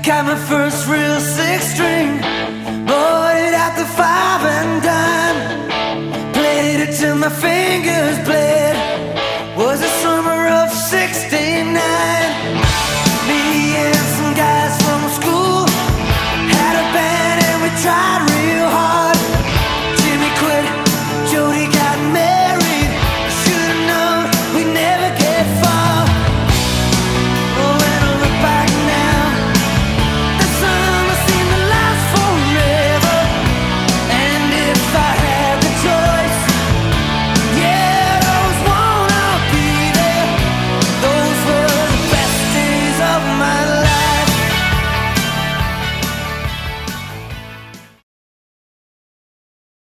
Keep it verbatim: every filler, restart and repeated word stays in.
Got my first real six string, bought it at the five and dime, played it till my fingers bled.